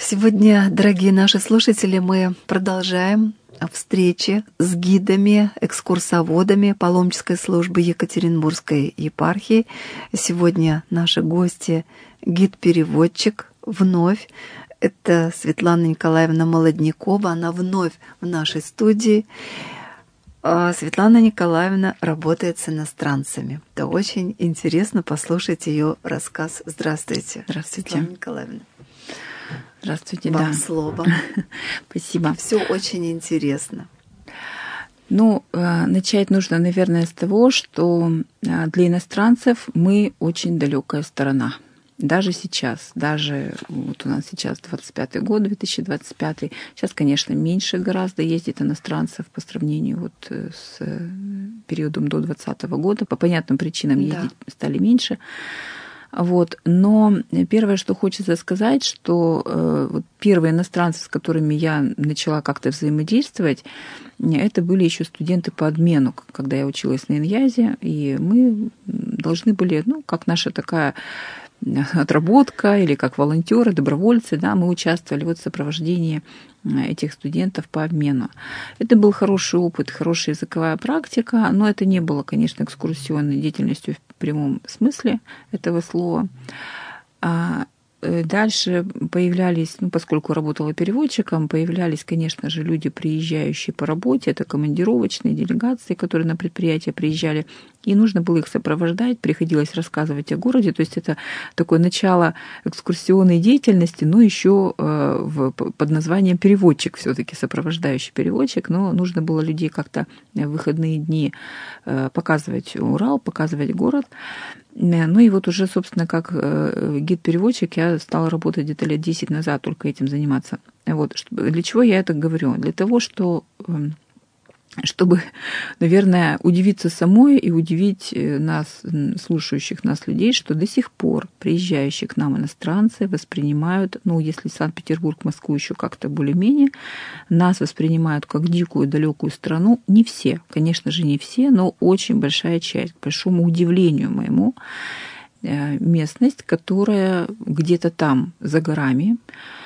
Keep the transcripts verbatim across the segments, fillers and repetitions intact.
Сегодня, дорогие наши слушатели, мы продолжаем встречи с гидами, экскурсоводами паломнической службы Екатеринбургской епархии. Сегодня наши гости — гид-переводчик вновь. Это Светлана Николаевна Молоднякова. Она вновь в нашей студии. Светлана Николаевна работает с иностранцами. Это очень интересно послушать ее рассказ. Здравствуйте. Здравствуйте. Светлана Николаевна. Здравствуйте, Вам да. слово. Спасибо. Все очень интересно. Ну, начать нужно, наверное, с того, что для иностранцев мы очень далекая страна. Даже сейчас, даже вот у нас сейчас двадцать пятый год, две тысячи двадцать пятый. Сейчас, конечно, меньше гораздо ездит иностранцев по сравнению вот с периодом до двадцатого года. По понятным причинам ездить да. стали меньше. Вот. Но первое, что хочется сказать, что э, вот первые иностранцы, с которыми я начала как-то взаимодействовать, это были еще студенты по обмену, когда я училась на Иньязе, и мы должны были, ну, как наша такая отработка или как волонтеры, добровольцы, да, мы участвовали вот в сопровождении этих студентов по обмену. Это был хороший опыт, хорошая языковая практика, но это не было, конечно, экскурсионной деятельностью в прямом смысле этого слова. Дальше появлялись, ну, поскольку работала переводчиком, появлялись, конечно же, люди, приезжающие по работе, это командировочные делегации, которые на предприятие приезжали, и нужно было их сопровождать, приходилось рассказывать о городе, то есть это такое начало экскурсионной деятельности, но еще под названием переводчик, все-таки сопровождающий переводчик, но нужно было людей как-то в выходные дни показывать Урал, показывать город. Ну и вот уже, собственно, как гид-переводчик я стала работать где-то лет десять назад, только этим заниматься. Вот. Для чего я это говорю? Для того, что, чтобы, наверное, удивиться самой и удивить нас, слушающих нас людей, что до сих пор приезжающие к нам иностранцы воспринимают, ну, если Санкт-Петербург, Москву еще как-то более-менее, нас воспринимают как дикую, далекую страну. Не все, конечно же, не все, но очень большая часть, к большому удивлению моему, местность, которая где-то там за горами.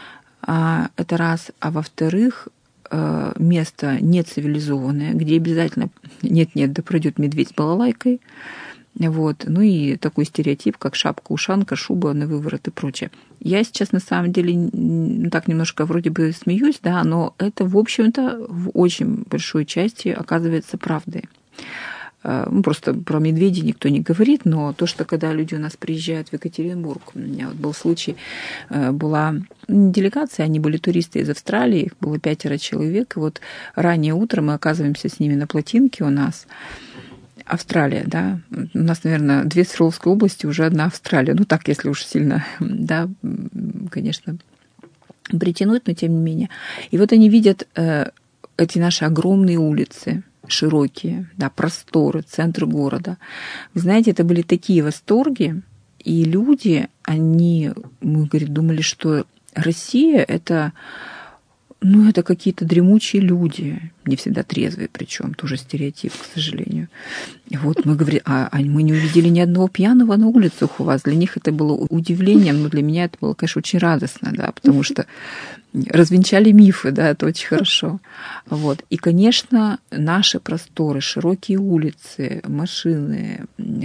Это раз. А во-вторых, место нецивилизованное, где обязательно нет-нет, да пройдет медведь с балалайкой. Вот. Ну и такой стереотип, как шапка-ушанка, шуба на выворот и прочее. Я сейчас на самом деле так немножко вроде бы смеюсь, да, но это, в общем-то, в очень большой части оказывается правдой. Ну, просто про медведей никто не говорит, но то, что когда люди у нас приезжают в Екатеринбург, у меня вот был случай, была делегация, они были туристы из Австралии, их было пятеро человек, и вот раннее утро мы оказываемся с ними на плотинке у нас. Австралия, да, у нас, наверное, две Свердловской области, уже одна Австралия, ну так, если уж сильно, да, конечно, притянуть, но тем не менее. И вот они видят эти наши огромные улицы, широкие, да, просторы, центр города. Вы знаете, это были такие восторги, и люди, они, мы, говорит, думали, что Россия — это, ну, это какие-то дремучие люди, не всегда трезвые, причем тоже стереотип, к сожалению. И вот мы говорим, а, а мы не увидели ни одного пьяного на улицах у вас. Для них это было удивлением, но для меня это было, конечно, очень радостно, да, потому что развенчали мифы, да, это очень хорошо. Вот. И, конечно, наши просторы, широкие улицы, машины,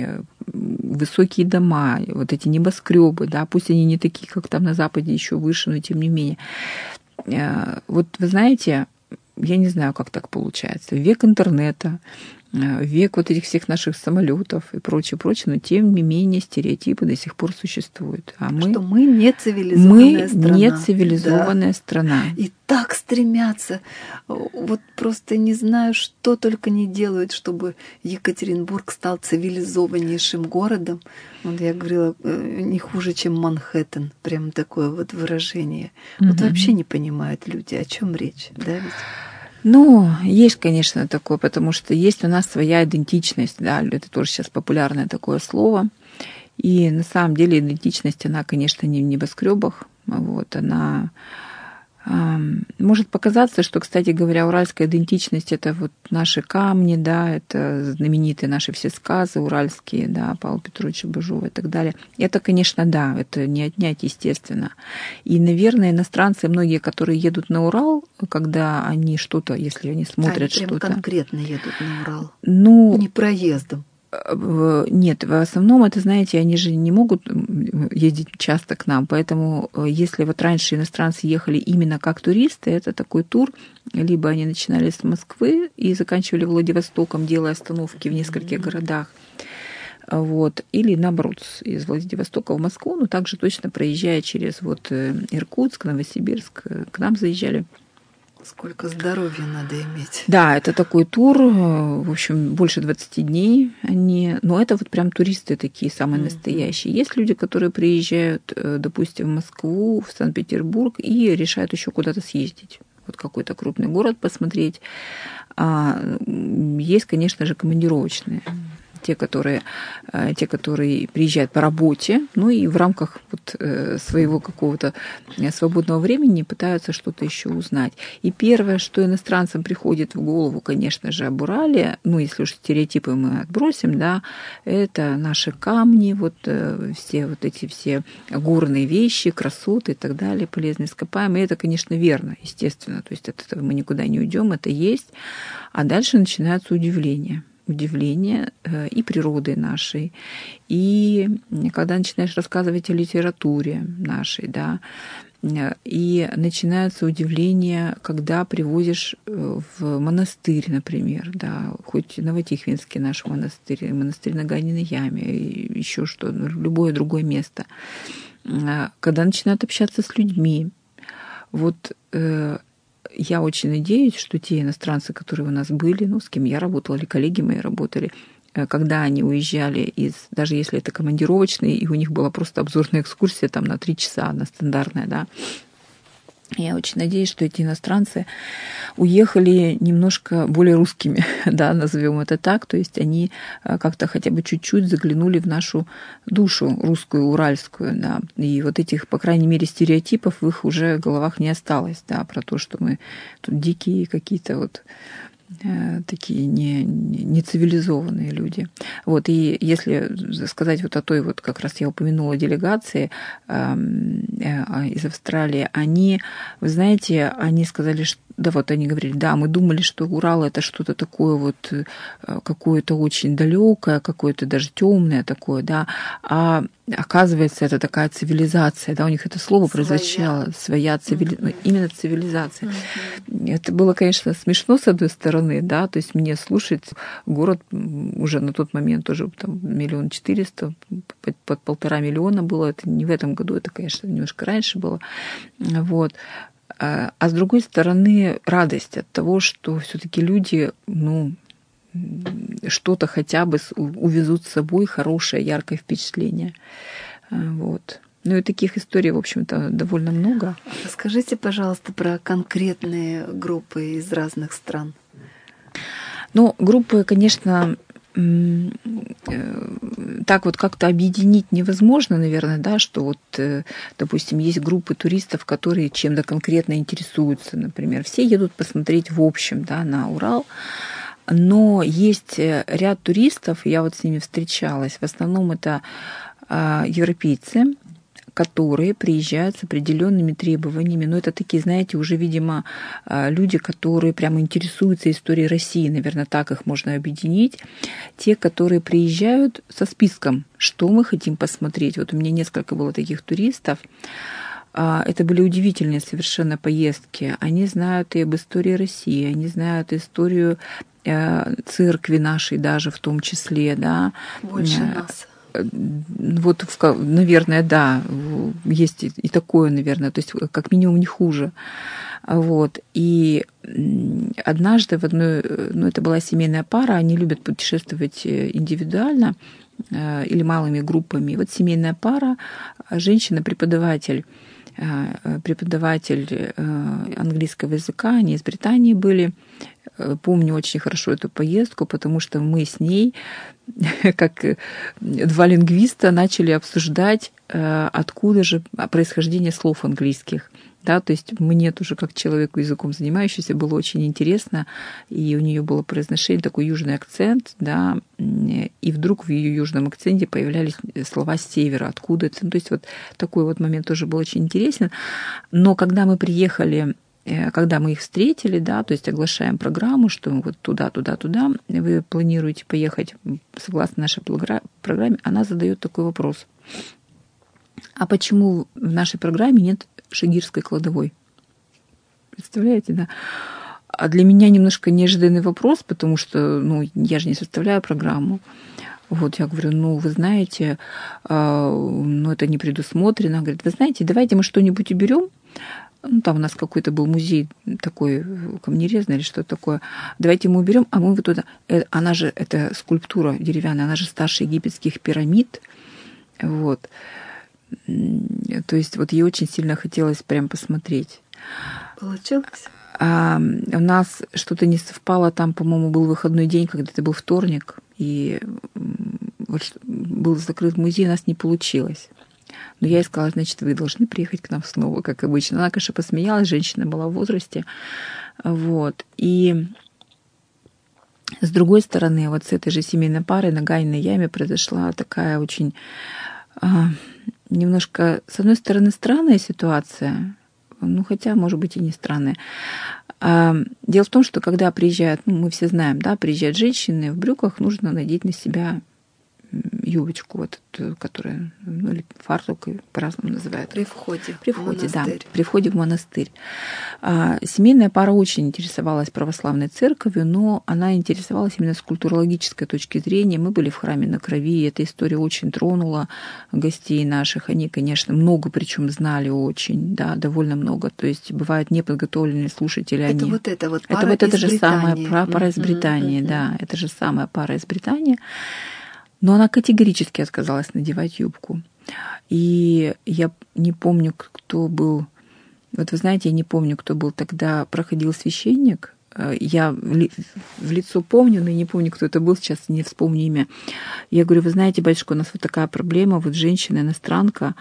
высокие дома, вот эти небоскребы, да, пусть они не такие, как там на Западе, еще выше, но тем не менее. Вот вы знаете, я не знаю, как так получается. Век интернета, век вот этих всех наших самолетов и прочее, прочее, но тем не менее стереотипы до сих пор существуют. А мы, что мы не цивилизованная мы страна. Мы не цивилизованная да. страна. И так стремятся. Вот просто не знаю, что только не делают, чтобы Екатеринбург стал цивилизованнейшим городом. Вот я говорила, не хуже, чем Манхэттен. Прям такое вот выражение. Mm-hmm. Вот вообще не понимают люди, о чем речь, да ведь? Ну, есть, конечно, такое, потому что есть у нас своя идентичность, да, это тоже сейчас популярное такое слово. И на самом деле идентичность, она, конечно, не в небоскребах, вот, она Может показаться, что, кстати говоря, уральская идентичность — это вот наши камни, да, это знаменитые наши все сказы уральские, да, Павла Петровича Бажова и так далее. Это, конечно, да, это не отнять, естественно. И, наверное, иностранцы, многие, которые едут на Урал, когда они что-то, если они смотрят они что-то... прям конкретно едут на Урал, ну, не проездом. Нет, в основном это, знаете, они же не могут ездить часто к нам, поэтому если вот раньше иностранцы ехали именно как туристы, это такой тур, либо они начинали с Москвы и заканчивали Владивостоком, делая остановки в нескольких mm-hmm. городах, вот, или наоборот, из Владивостока в Москву, но также точно проезжая через вот Иркутск, Новосибирск, к нам заезжали. Сколько здоровья надо иметь. Да, это такой тур, в общем, больше двадцати дней они, но это вот прям туристы такие самые mm-hmm. настоящие. Есть люди, которые приезжают, допустим, в Москву, в Санкт-Петербург и решают еще куда-то съездить, вот какой-то крупный город посмотреть. А есть, конечно же, командировочные. Те которые, те, которые приезжают по работе, ну и в рамках вот своего какого-то свободного времени пытаются что-то еще узнать. И первое, что иностранцам приходит в голову, конечно же, об Урале, ну, если уж стереотипы мы отбросим, да, это наши камни, вот все вот эти все горные вещи, красоты и так далее, полезные ископаемые. И это, конечно, верно, естественно. То есть от этого мы никуда не уйдем, это есть. А дальше начинаются удивления. удивление и природой нашей, и когда начинаешь рассказывать о литературе нашей, да, и начинается удивление, когда привозишь в монастырь, например, да, хоть Новотихвинский наш монастырь, монастырь на Ганиной яме, и еще что, любое другое место, когда начинают общаться с людьми, вот я очень надеюсь, что те иностранцы, которые у нас были, ну, с кем я работала, или коллеги мои работали, когда они уезжали из, даже если это командировочные, и у них была просто обзорная экскурсия там на три часа, она стандартная, да, я очень надеюсь, что эти иностранцы уехали немножко более русскими, да, назовем это так, то есть они как-то хотя бы чуть-чуть заглянули в нашу душу русскую, уральскую, да, и вот этих, по крайней мере, стереотипов в их уже головах не осталось, да, про то, что мы тут дикие какие-то вот такие не, не цивилизованные люди. Вот, и если сказать вот о той, вот как раз я упомянула делегации э, э, из Австралии, они, вы знаете, они сказали, что да, вот они говорили, да, мы думали, что Урал это что-то такое вот какое-то очень далекое, какое-то даже темное такое, да, а оказывается, это такая цивилизация, да, у них это слово своя. прозвучало, своя цивилизация, mm-hmm. именно цивилизация. Mm-hmm. Это было, конечно, смешно с одной стороны, да, то есть мне слушать город уже на тот момент тоже там миллион четыреста, под, под полтора миллиона было, это не в этом году, это, конечно, немножко раньше было, вот. А с другой стороны, радость от того, что все-таки люди, ну, что-то хотя бы увезут с собой, хорошее, яркое впечатление. Вот. Ну и таких историй, в общем-то, довольно много. Расскажите, пожалуйста, про конкретные группы из разных стран. Ну, группы, конечно, так вот как-то объединить невозможно, наверное, да, что вот, допустим, есть группы туристов, которые чем-то конкретно интересуются, например. Все едут посмотреть в общем, да, на Урал, но есть ряд туристов, я вот с ними встречалась, в основном это европейцы, которые приезжают с определенными требованиями. Но это такие, знаете, уже, видимо, люди, которые прямо интересуются историей России. Наверное, так их можно объединить. Те, которые приезжают со списком, что мы хотим посмотреть. Вот у меня несколько было таких туристов. Это были удивительные совершенно поездки. Они знают и об истории России, они знают историю церкви нашей даже в том числе. Да. Больше нас. Вот, наверное, да, есть и такое, наверное, то есть как минимум не хуже. Вот. И однажды в одной, ну, это была семейная пара, они любят путешествовать индивидуально или малыми группами. Вот семейная пара, женщина-преподаватель, преподаватель английского языка, они из Британии были. Помню очень хорошо эту поездку, потому что мы с ней, как два лингвиста, начали обсуждать, откуда же происхождение слов английских. Да, то есть мне тоже, как человеку языком занимающемуся, было очень интересно, и у нее было произношение, такой южный акцент, да, и вдруг в ее южном акценте появлялись слова с севера, откуда это. То есть вот такой вот момент тоже был очень интересен. Но когда мы приехали, когда мы их встретили, да, то есть оглашаем программу, что вот туда, туда, туда, вы планируете поехать согласно нашей программе, она задает такой вопрос. А почему в нашей программе нет шагирской кладовой? Представляете, да? А для меня немножко неожиданный вопрос, потому что, ну, я же не составляю программу. Вот я говорю, ну, вы знаете, ну, это не предусмотрено. Она говорит, вы знаете, давайте мы что-нибудь уберем. Ну, там у нас какой-то был музей такой, камнерезный или что-то такое. Давайте мы уберем, а мы вот туда. Она же, это скульптура деревянная, она же старше египетских пирамид. Вот. То есть вот ей очень сильно хотелось прям посмотреть. Получилось? А у нас что-то не совпало, там, по-моему, был выходной день, когда это был вторник, и вот был закрыт музей, у нас не получилось. Но я ей сказала, значит, вы должны приехать к нам снова, как обычно. Она, конечно, посмеялась, женщина была в возрасте. Вот. И с другой стороны, вот с этой же семейной парой на Ганиной яме произошла такая очень немножко, с одной стороны, странная ситуация, ну, хотя, может быть, и не странная. Дело в том, что когда приезжают, ну, мы все знаем, да, приезжают женщины, в брюках нужно надеть на себя юбочку, вот эту, которая, ну, или фартук, по-разному называют. При входе. При входе, да. Монастырь. При входе в монастырь. А, семейная пара очень интересовалась православной церковью, но она интересовалась именно с культурологической точки зрения. Мы были в храме на Крови, и эта история очень тронула гостей наших. Они, конечно, много причем знали очень, да, довольно много. То есть бывают неподготовленные слушатели. Это они... вот это вот пара это вот из это же Британии. самая пара из Британии, Mm-hmm. да. Это же самая пара из Британии. Но она категорически отказалась надевать юбку. И я не помню, кто был... Вот вы знаете, я не помню, кто был тогда, проходил священник. Я в лицо помню, но не помню, кто это был, сейчас не вспомню имя. Я говорю, вы знаете, батюшка, у нас вот такая проблема, вот женщина, иностранка,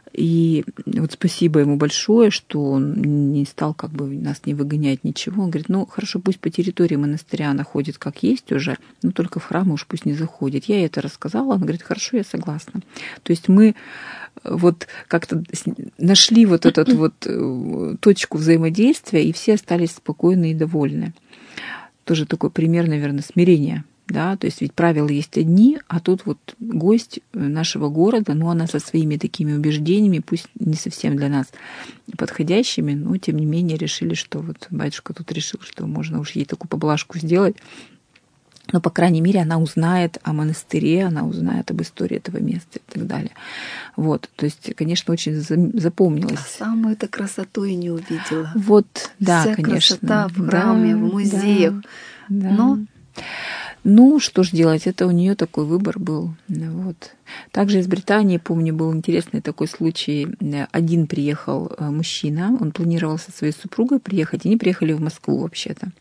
и вот спасибо ему большое, что он не стал как бы нас не выгонять, ничего. Он говорит, ну, хорошо, пусть по территории монастыря она ходит как есть уже, но только в храм уж пусть не заходит. Я ей это рассказала, она говорит, хорошо, я согласна. То есть мы вот как-то нашли вот эту вот точку взаимодействия, и все остались спокойны и довольны. Тоже такой пример, наверное, смирения. Да, то есть ведь правила есть одни, а тут вот гость нашего города, ну, она со своими такими убеждениями, пусть не совсем для нас подходящими, но тем не менее решили, что вот батюшка тут решил, что можно уж ей такую поблажку сделать. Но, по крайней мере, она узнает о монастыре, она узнает об истории этого места и так далее. Вот, то есть, конечно, очень запомнилось. А самую-то красоту и не увидела. Вот, да, Вся конечно. красота в храме, да, в музеях. Да, Но... Ну, что ж делать, это у нее такой выбор был. Вот. Также из Британии, помню, был интересный такой случай. Один приехал мужчина, он планировал со своей супругой приехать, они приехали в Москву вообще-то.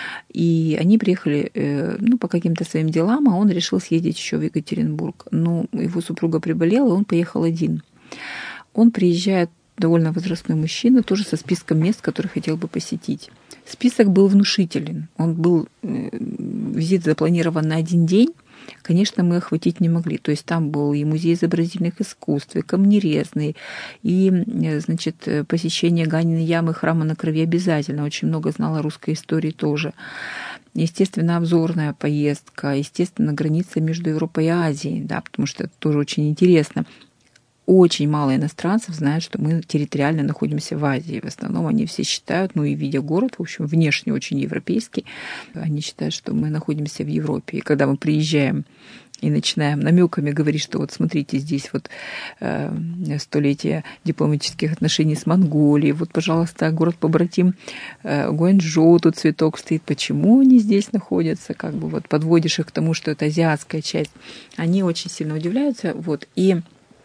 И они приехали, ну, по каким-то своим делам, а он решил съездить еще в Екатеринбург. Но его супруга приболела, и он поехал один. Он приезжает, довольно возрастной мужчина, тоже со списком мест, которые хотел бы посетить. Список был внушителен. Он был, визит запланирован на один день. Конечно, мы охватить не могли. То есть там был и музей изобразительных искусств, и камнерезный, и, значит, посещение Ганиной ямы, храма на Крови обязательно. Очень много знала русской истории тоже. Естественно, обзорная поездка, естественно, граница между Европой и Азией, да, потому что это тоже очень интересно. Очень мало иностранцев знают, что мы территориально находимся в Азии. В основном они все считают, ну и видя город, в общем, внешне очень европейский, они считают, что мы находимся в Европе. И когда мы приезжаем и начинаем намеками говорить, что вот смотрите, здесь вот э, столетие дипломатических отношений с Монголией, вот, пожалуйста, город-побратим э, Гуанчжоу, тут цветок стоит, почему они здесь находятся, как бы вот подводишь их к тому, что это азиатская часть, они очень сильно удивляются, вот, и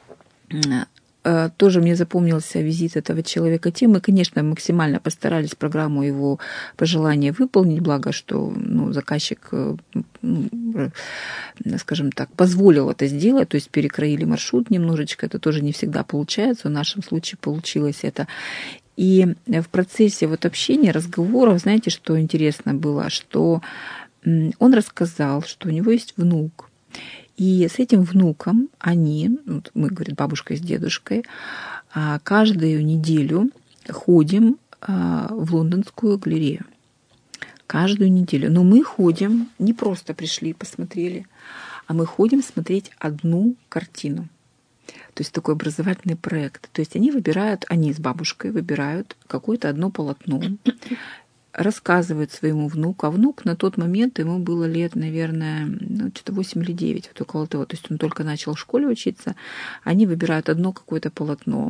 тоже мне запомнился визит этого человека тем. Мы, конечно, максимально постарались программу его пожелания выполнить, благо, что ну, заказчик, ну, скажем так, позволил это сделать, то есть перекроили маршрут немножечко, это тоже не всегда получается, в нашем случае получилось это. И в процессе вот общения, разговоров, знаете, что интересно было, что он рассказал, что у него есть внук. И с этим внуком они, вот мы, говорит, бабушка с дедушкой, каждую неделю ходим в Лондонскую галерею. Каждую неделю. Но мы ходим, не просто пришли, посмотрели, а мы ходим смотреть одну картину. То есть такой образовательный проект. То есть они выбирают, они с бабушкой выбирают какое-то одно полотно, рассказывают своему внуку. А внук на тот момент, ему было лет, наверное, ну, что-то восемь или девять, вот около того. То есть он только начал в школе учиться. Они выбирают одно какое-то полотно,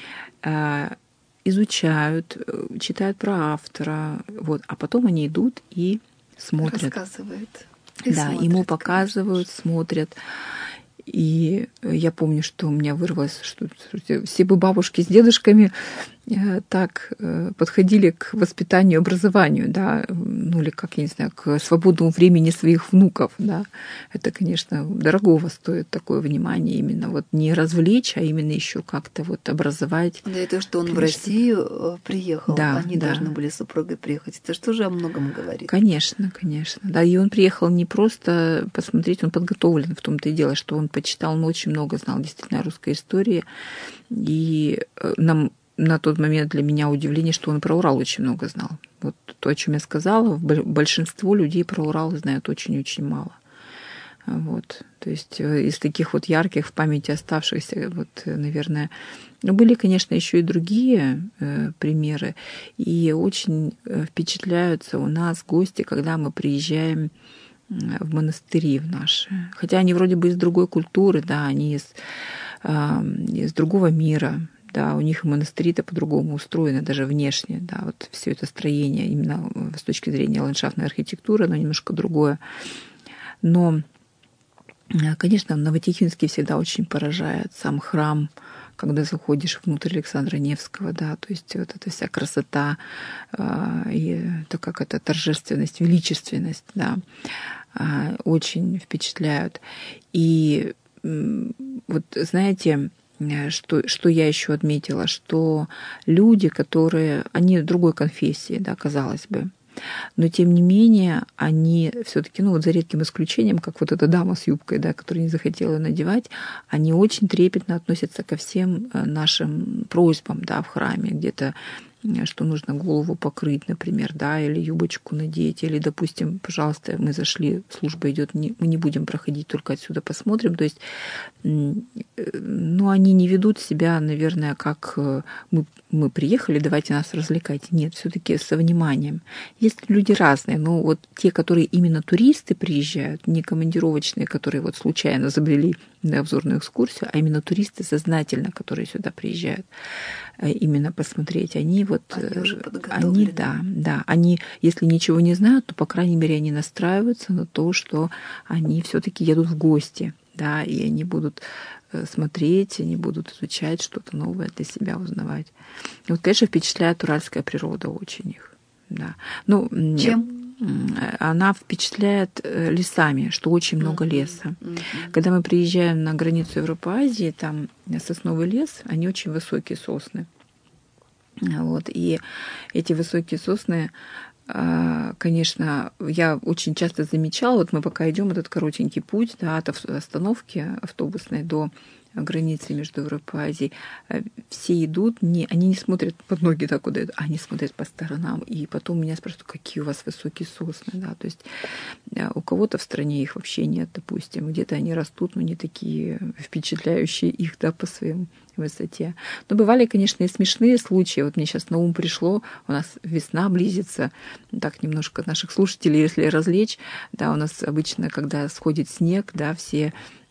изучают, читают про автора, вот, а потом они идут и смотрят. Рассказывает. И да, смотрят, ему показывают, конечно. Смотрят. И я помню, что у меня вырвалось, что все бы бабушки с дедушками так подходили к воспитанию, образованию, да, ну или как, я не знаю, к свободному времени своих внуков, да. Это, конечно, дорогого стоит такое внимание, именно вот не развлечь, а именно еще как-то вот образовать. Да, и то, что он конечно. В Россию приехал, да, они да. должны были с супругой приехать, это же тоже о многом говорит. Конечно, конечно, да, и он приехал не просто посмотреть, он подготовлен, в том-то и дело, что он почитал, он очень много знал действительно о русской истории, и нам на тот момент для меня удивление, что он про Урал очень много знал. Вот то, о чем я сказала, большинство людей про Урал знают очень-очень мало. Вот. То есть из таких вот ярких в памяти оставшихся, вот, наверное, ну, были, конечно, еще и другие э, примеры. И очень впечатляются у нас гости, когда мы приезжаем в монастыри в наши. Хотя они вроде бы из другой культуры, да, они из, э, из другого мира. Да, у них монастыри-то по-другому устроены, даже внешне, да, вот все это строение именно с точки зрения ландшафтной архитектуры, оно немножко другое. Но, конечно, Новотихвинский всегда очень поражает, сам храм, когда заходишь внутрь Александра Невского, да, то есть вот эта вся красота, и то, как эта торжественность, величественность, да, очень впечатляют. И вот, знаете, Что, что я еще отметила, что люди, которые, они другой конфессии, да, казалось бы, но тем не менее они все-таки, ну вот за редким исключением, как вот эта дама с юбкой, да, которая не захотела ее надевать, они очень трепетно относятся ко всем нашим просьбам, да, в храме, где-то что нужно голову покрыть, например, да, или юбочку надеть, или, допустим, пожалуйста, мы зашли, служба идет, мы не будем проходить, только отсюда посмотрим. То есть, ну, они не ведут себя, наверное, как мы, мы приехали, давайте нас развлекайте. Нет, все-таки со вниманием. Есть люди разные, но вот те, которые именно туристы приезжают, не командировочные, которые вот случайно забрели на обзорную экскурсию, а именно туристы сознательно, которые сюда приезжают именно посмотреть, они вот, они, уже они да, да, они, если ничего не знают, то, по крайней мере, они настраиваются на то, что они все-таки едут в гости, да, и они будут смотреть, они будут изучать что-то новое для себя, узнавать. И вот, конечно, впечатляет уральская природа очень их, да. Ну, чем? Она впечатляет лесами, что очень много uh-huh. леса. Uh-huh. Когда мы приезжаем на границу Европы-Азии, там сосновый лес, они очень высокие сосны. Вот. И эти высокие сосны, конечно, я очень часто замечала, вот мы пока идем этот коротенький путь, да, от остановки автобусной до границы между Европой и Азией, все идут, не, они не смотрят под ноги, да, куда идут, они смотрят по сторонам, и потом меня спрашивают, какие у вас высокие сосны, да, то есть у кого-то в стране их вообще нет, допустим, где-то они растут, но не такие впечатляющие их, да, по своей высоте. Но бывали, конечно, и смешные случаи, вот мне сейчас на ум пришло, у нас весна близится, так немножко наших слушателей, если развлечь, да, у нас обычно, когда сходит снег, да, все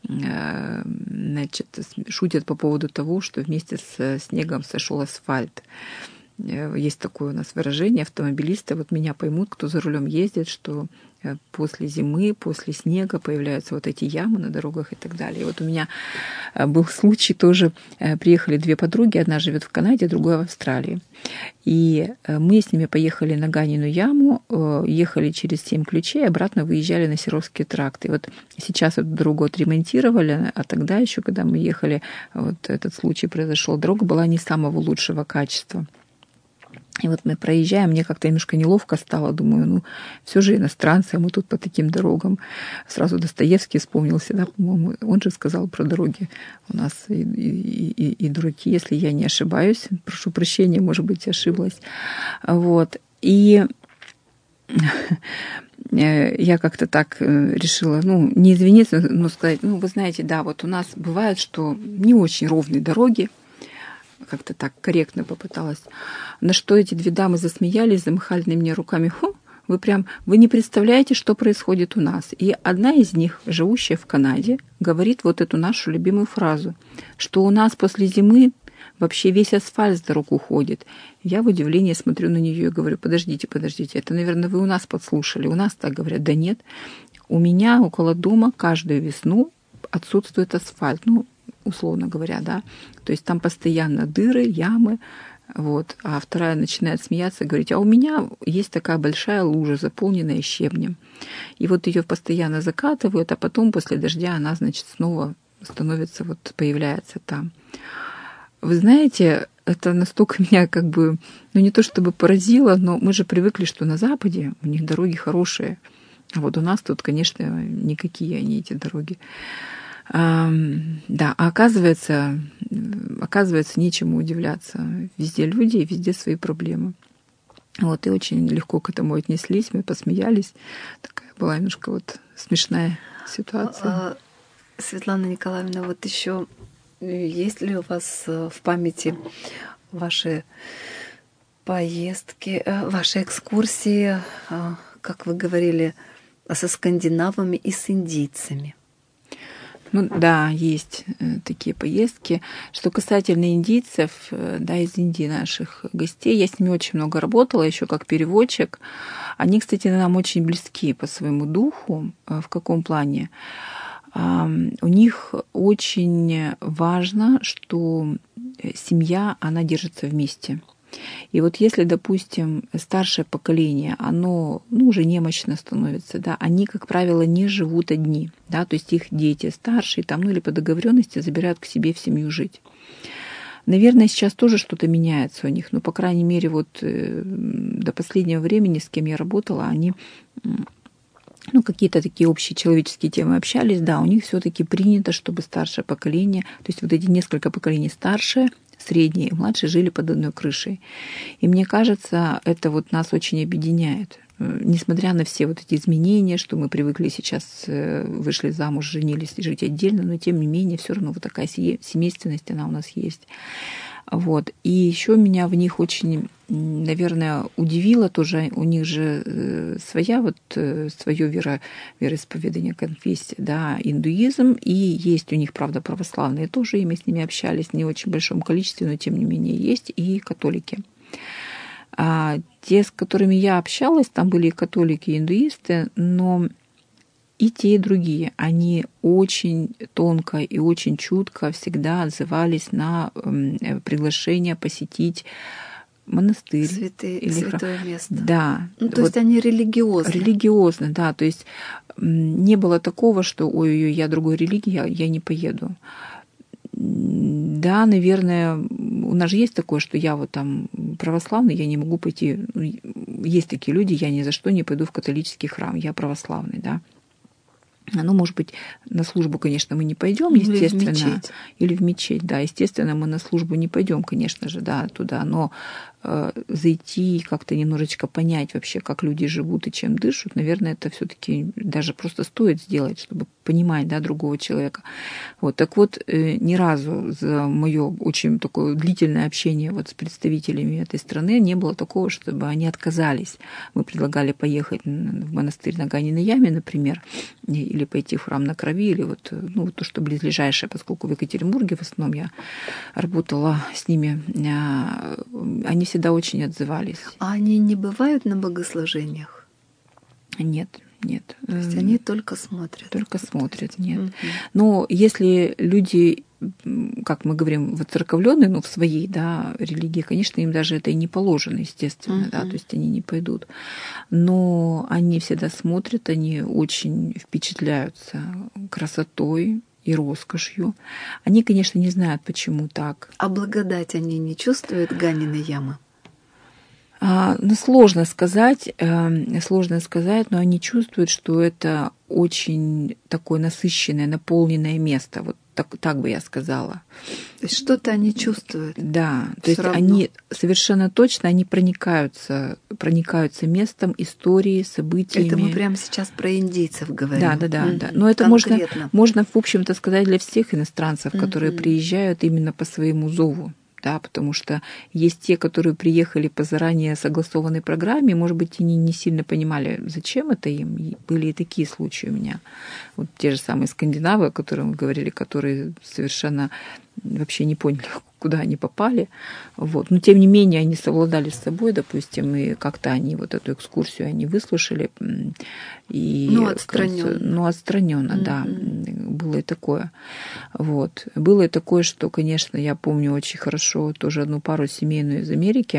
значит, шутят по поводу того, что вместе с снегом сошел асфальт. Есть такое у нас выражение, автомобилисты вот меня поймут, кто за рулем ездит, что после зимы, после снега появляются вот эти ямы на дорогах и так далее. И вот у меня был случай тоже, приехали две подруги, одна живет в Канаде, другая в Австралии. И мы с ними поехали на Ганину яму, ехали через семь ключей, обратно выезжали на Серовский тракт. И вот сейчас эту дорогу отремонтировали, а тогда еще, когда мы ехали, вот этот случай произошел, дорога была не самого лучшего качества. И вот мы проезжаем, мне как-то немножко неловко стало, думаю, ну, все же иностранцы, а мы тут по таким дорогам. Сразу Достоевский вспомнился, да, по-моему, он же сказал про дороги. У нас и, и, и, и дураки, если я не ошибаюсь. Прошу прощения, может быть, ошиблась. Вот. И я как-то так решила, ну, не извиниться, но сказать, ну, вы знаете, да, вот у нас бывает, что не очень ровные дороги, как-то так корректно попыталась. На что эти две дамы засмеялись, замахали на меня руками. Ху, вы прям, вы не представляете, что происходит у нас. И одна из них, живущая в Канаде, говорит вот эту нашу любимую фразу, что у нас после зимы вообще весь асфальт с дорог уходит. Я в удивлении смотрю на нее и говорю, подождите, подождите, это, наверное, вы у нас подслушали. У нас так говорят. Да нет, у меня около дома каждую весну отсутствует асфальт. Ну, условно говоря, да. То есть там постоянно дыры, ямы, вот. А вторая начинает смеяться и говорить, а у меня есть такая большая лужа, заполненная щебнем. И вот ее постоянно закатывают, а потом после дождя она, значит, снова становится, вот появляется там. Вы знаете, это настолько меня как бы, ну не то чтобы поразило, но мы же привыкли, что на Западе у них дороги хорошие. А вот у нас тут, конечно, никакие они, эти дороги. А, да, а оказывается, оказывается, нечему удивляться. Везде люди и везде свои проблемы. Вот, и очень легко к этому отнеслись, мы посмеялись. Такая была немножко вот смешная ситуация. Светлана Николаевна, вот еще есть ли у вас в памяти ваши поездки, ваши экскурсии, как вы говорили, со скандинавами и с индийцами? Ну да, есть э, такие поездки. Что касательно индийцев, э, да, из Индии наших гостей, я с ними очень много работала, еще как переводчик. Они, кстати, нам очень близки по своему духу. Э, в каком плане? Э, у них очень важно, что семья, она держится вместе. И вот если, допустим, старшее поколение, оно ну, уже немощно становится, да, они, как правило, не живут одни, да, то есть их дети старшие, там, ну или по договоренности забирают к себе в семью жить. Наверное, сейчас тоже что-то меняется у них, но, по крайней мере, вот э, до последнего времени, с кем я работала, они ну, какие-то такие общие человеческие темы общались, да, у них все-таки принято, чтобы старшее поколение, то есть вот эти несколько поколений старшее, средние и младшие жили под одной крышей. И мне кажется, это вот нас очень объединяет. Несмотря на все вот эти изменения, что мы привыкли сейчас, вышли замуж, женились, жить отдельно, но тем не менее все равно вот такая семейственность, она у нас есть. Вот. И еще меня в них очень, наверное, удивило тоже, у них же своя вот, свое веро, вероисповедание, конфессия, да, индуизм, и есть у них, правда, православные тоже, и мы с ними общались в не очень большом количестве, но тем не менее есть, и католики. А те, с которыми я общалась, там были и католики, и индуисты, но и те, и другие, они очень тонко и очень чутко всегда отзывались на приглашение посетить монастырь. Святые, или святое храм. Место. Да. Ну, то вот есть они религиозны. Религиозны, да. То есть не было такого, что ой-ой-ой, я другой религии, я, я не поеду. Да, наверное, у нас же есть такое, что я вот там православный, я не могу пойти. Есть такие люди, я ни за что не пойду в католический храм, я православный, да. Ну, может быть, на службу, конечно, мы не пойдем, естественно. Или в мечеть. Или в мечеть, да. Естественно, мы на службу не пойдем, конечно же, да, туда. Но э, зайти и как-то немножечко понять вообще, как люди живут и чем дышат, наверное, это все-таки даже просто стоит сделать, чтобы понимать, да, другого человека. Вот. Так вот, э, ни разу за мое очень такое длительное общение вот с представителями этой страны не было такого, чтобы они отказались. Мы предлагали поехать в монастырь на Ганиной яме, например, или пойти в храм на Крови, или вот, ну, вот то, что близлежащее, поскольку в Екатеринбурге в основном я работала с ними, они всегда очень отзывались. А они не бывают на богослужениях? Нет, нет. То есть они только смотрят? Только смотрят, нет. Угу. Но если люди, как мы говорим, воцерковленные, ну, в своей, да, религии, конечно, им даже это и не положено, естественно, угу. да, то есть они не пойдут. Но они всегда смотрят, они очень впечатляются красотой и роскошью. Они, конечно, не знают, почему так. А благодать они не чувствуют Ганиной ямы? А, ну, сложно сказать, э, сложно сказать, но они чувствуют, что это очень такое насыщенное, наполненное место. Вот так, так бы я сказала. То есть что-то они чувствуют. Да, то Всё есть равно. они совершенно точно они проникаются, проникаются местом, историей, событиями. Это мы прямо сейчас про индейцев говорим. Да, да, да, Мгм. да. Но это можно, Конкретно. можно, в общем-то, сказать для всех иностранцев, которые Мгм. приезжают именно по своему зову. Да, потому что есть те, которые приехали по заранее согласованной программе, может быть, они не сильно понимали, зачем это им. И были и такие случаи у меня. Вот те же самые скандинавы, о которых мы говорили, которые совершенно вообще не поняли, куда они попали. Вот. Но, тем не менее, они совладали с собой, допустим, и как-то они вот эту экскурсию они выслушали. И, Ну, отстранённо. Ну, отстраненно, да. Было и такое. Вот. Было и такое, что, конечно, я помню очень хорошо тоже одну пару семейную из Америки.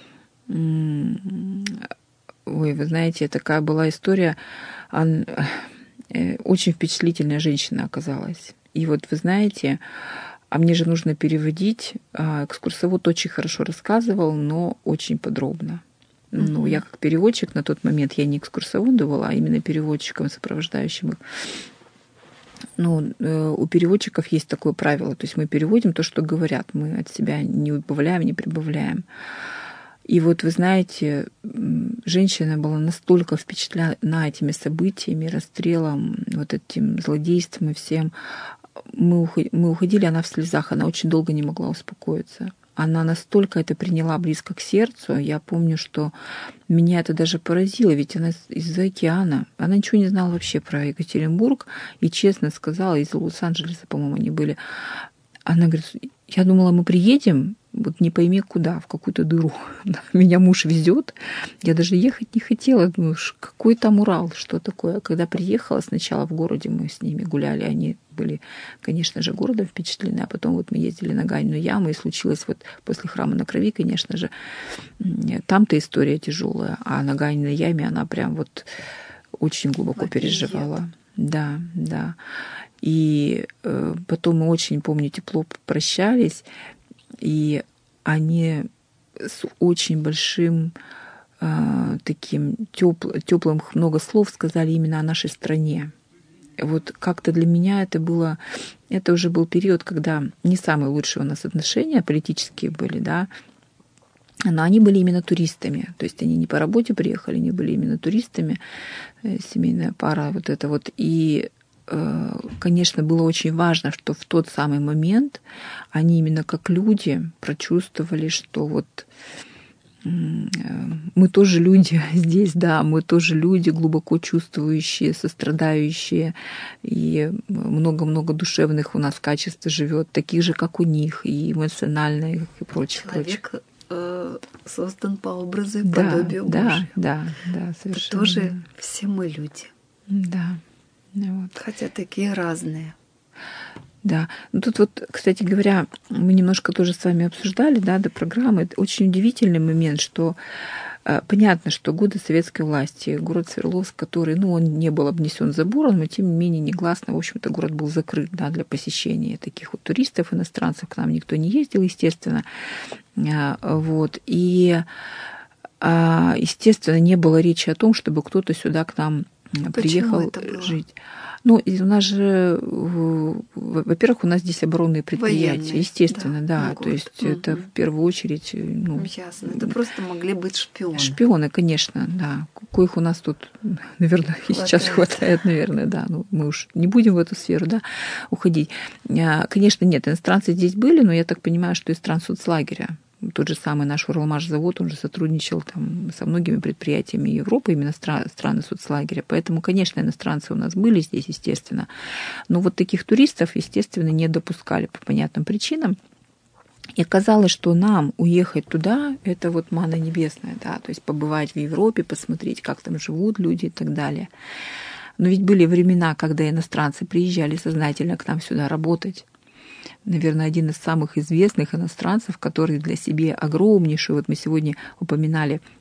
Ой, вы знаете, такая была история. Она, очень впечатлительная женщина оказалась. И вот, вы знаете, а мне же нужно переводить. Экскурсовод очень хорошо рассказывал, но очень подробно. Mm-hmm. Ну, я как переводчик на тот момент, я не экскурсоводом была, а именно переводчиком, сопровождающим их. Ну, у переводчиков есть такое правило. То есть мы переводим то, что говорят. Мы от себя не убавляем, не прибавляем. И вот, вы знаете, женщина была настолько впечатлена этими событиями, расстрелом, вот этим злодейством и всем. Мы уходили, она в слезах, она очень долго не могла успокоиться. Она настолько это приняла близко к сердцу. Я помню, что меня это даже поразило, ведь она из-за океана. Она ничего не знала вообще про Екатеринбург. И честно сказала, из Лос-Анджелеса, по-моему, они были. Она говорит, я думала, мы приедем, вот не пойми куда, в какую-то дыру. Меня муж везет. Я даже ехать не хотела. Думаю, какой там Урал, что такое. Когда приехала, сначала в городе мы с ними гуляли, они были, конечно же, городом впечатлены, а потом вот мы ездили на Ганину яму, и случилось вот после храма на крови, конечно же, там-то история тяжелая, а на Ганиной яме она прям вот очень глубоко Вообще переживала. Нет. Да, да. И э, потом мы очень, помню, тепло прощались, и они с очень большим э, таким тепл, теплым много слов сказали именно о нашей стране. Вот как-то для меня это было, это уже был период, когда не самые лучшие у нас отношения политические были, да, но они были именно туристами, то есть они не по работе приехали, они были именно туристами, семейная пара, вот это вот, и конечно, было очень важно, что в тот самый момент они именно как люди прочувствовали, что вот мы тоже люди здесь, да, мы тоже люди, глубоко чувствующие, сострадающие, и много-много душевных у нас качеств живет, таких же, как у них, и эмоциональных, и прочее. Человек прочее. Э, создан по образу и Да, подобию да, Божьему. да, да, совершенно. Это тоже все мы люди. Да. Вот. Хотя такие разные. Да. Ну тут вот, кстати говоря, мы немножко тоже с вами обсуждали, да, до программы. Это очень удивительный момент, что э, понятно, что годы советской власти, город Свердловск, который, ну, он не был обнесен забором, но тем не менее негласно, в общем-то, город был закрыт, да, для посещения таких вот туристов, иностранцев, к нам никто не ездил, естественно. Э, вот. И, э, естественно, не было речи о том, чтобы кто-то сюда к нам Почему приехал жить. Ну, у нас же, во-первых, у нас здесь оборонные предприятия, военные, естественно, да, да то есть угу. это в первую очередь... Ну, ясно, это просто могли быть шпионы. Шпионы, конечно, да, коих у нас тут, наверное, и сейчас хватает, наверное, да, ну, мы уж не будем в эту сферу, да, уходить. Конечно, нет, иностранцы здесь были, но я так понимаю, что из стран соцлагеря. Тот же самый наш Уралмашзавод, он же сотрудничал там со многими предприятиями Европы, именно стра- страны соцлагеря. Поэтому, конечно, иностранцы у нас были здесь, естественно. Но вот таких туристов, естественно, не допускали по понятным причинам. И оказалось, что нам уехать туда, это вот манна небесная, да, то есть побывать в Европе, посмотреть, как там живут люди и так далее. Но ведь были времена, когда иностранцы приезжали сознательно к нам сюда работать. Наверное, один из самых известных иностранцев, который для себя огромнейшую, вот мы сегодня упоминали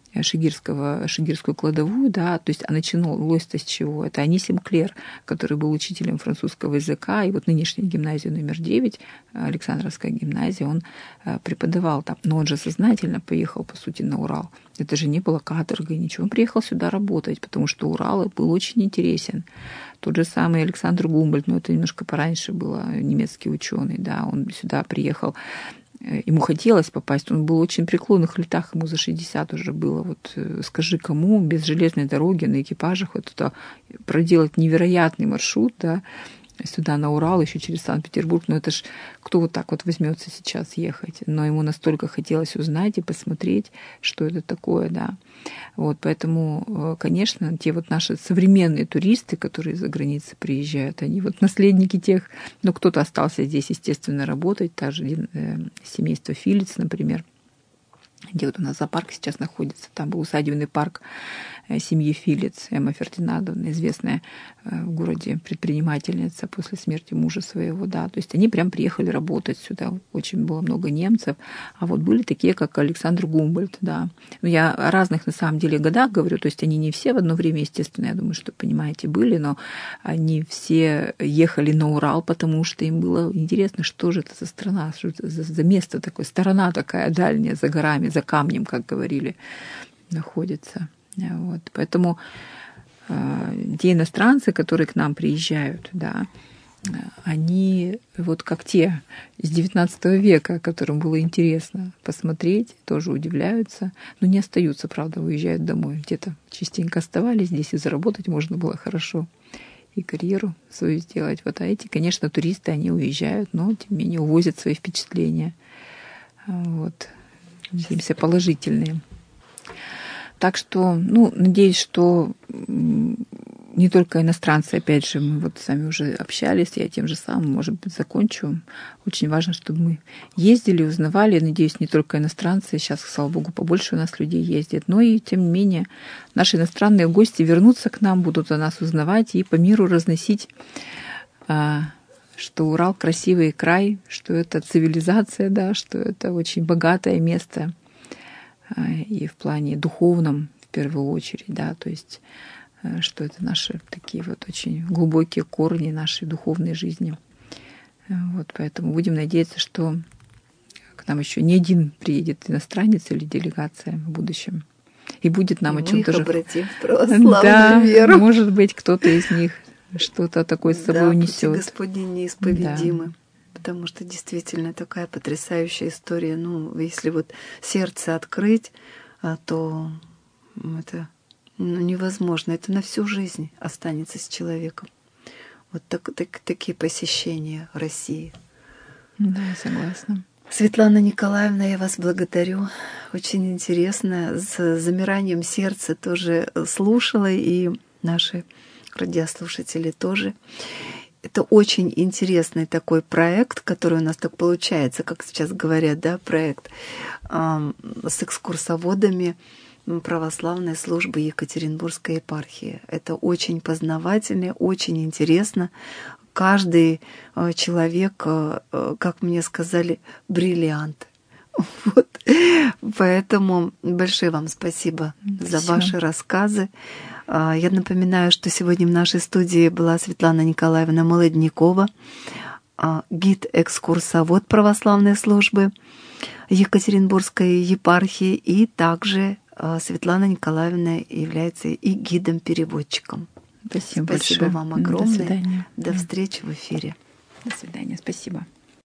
Шигирского, Шигирскую кладовую, да, то есть, а началось-то с чего? Это Анисим Клер, который был учителем французского языка, и вот нынешняя гимназия номер девять, Александровская гимназия, он преподавал там, но он же сознательно поехал, по сути, на Урал. Это же не было каторгой, ничего, он приехал сюда работать, потому что Урал был очень интересен. Тот же самый Александр Гумбольдт, но это немножко пораньше было, немецкий ученый, да, он сюда приехал. Ему хотелось попасть, он был в очень преклонных летах, ему за шестьдесят уже было. Вот скажи, кому без железной дороги на экипажах вот это проделать невероятный маршрут, да, сюда на Урал, еще через Санкт-Петербург, но это ж кто вот так вот возьмется сейчас ехать? Но ему настолько хотелось узнать и посмотреть, что это такое, да. Вот, поэтому, конечно, те вот наши современные туристы, которые из-за границы приезжают, они вот наследники тех, ну, кто-то остался здесь, естественно, работать, та же э, семейство Филиц, например, где вот у нас зоопарк сейчас находится, там был усадебный парк семьи Филиц, Эмма Фердинандовна, известная в городе предпринимательница после смерти мужа своего, да, то есть они прям приехали работать сюда, очень было много немцев, а вот были такие, как Александр Гумбольдт, да. Но я о разных, на самом деле, годах говорю, то есть они не все в одно время, естественно, я думаю, что, понимаете, были, но они все ехали на Урал, потому что им было интересно, что же это за страна, что это за, за место такое, сторона такая дальняя, за горами, за камнем, как говорили, находится. Вот. Поэтому э, те иностранцы, которые к нам приезжают, да, они вот как те из девятнадцатого века, которым было интересно посмотреть, тоже удивляются, но не остаются, правда, уезжают домой. Где-то частенько оставались здесь, и заработать можно было хорошо, и карьеру свою сделать. Вот, а эти, конечно, туристы, они уезжают, но, тем не менее, увозят свои впечатления. Вот. Надеемся, положительные. Так что, ну, надеюсь, что не только иностранцы, опять же, мы вот с вами уже общались, я тем же самым, может быть, закончу. Очень важно, чтобы мы ездили, узнавали. Надеюсь, не только иностранцы, сейчас, слава богу, побольше у нас людей ездит, но и, тем не менее, наши иностранные гости вернутся к нам, будут о нас узнавать и по миру разносить, что Урал красивый край, что это цивилизация, да, что это очень богатое место, и в плане духовном, в первую очередь, да, то есть, что это наши такие вот очень глубокие корни нашей духовной жизни. Вот, поэтому будем надеяться, что к нам еще не один приедет иностранец или делегация в будущем. И будет нам и о чем тоже... обратим в православную да, веру. Может быть, кто-то из них что-то такое с собой да, унесет. Пути Господни неисповедимы. Да. Потому что действительно такая потрясающая история. Ну, если вот сердце открыть, то это ну, невозможно. Это на всю жизнь останется с человеком. Вот так, так, такие посещения России. Да, согласна. Светлана Николаевна, я вас благодарю. Очень интересно. С замиранием сердца тоже слушала, и наши радиослушатели тоже. Это очень интересный такой проект, который у нас так получается, как сейчас говорят, да, проект э, с экскурсоводами православной службы Екатеринбургской епархии. Это очень познавательно, очень интересно. Каждый э, человек, э, как мне сказали, бриллиант. Вот. Поэтому большое вам спасибо, спасибо за ваши рассказы. Я напоминаю, что сегодня в нашей студии была Светлана Николаевна Молоднякова, гид-экскурсовод православной службы Екатеринбургской епархии, и также Светлана Николаевна является и гидом-переводчиком. Спасибо, Спасибо большое. вам огромное. До свидания. До встречи в эфире. До свидания. Спасибо.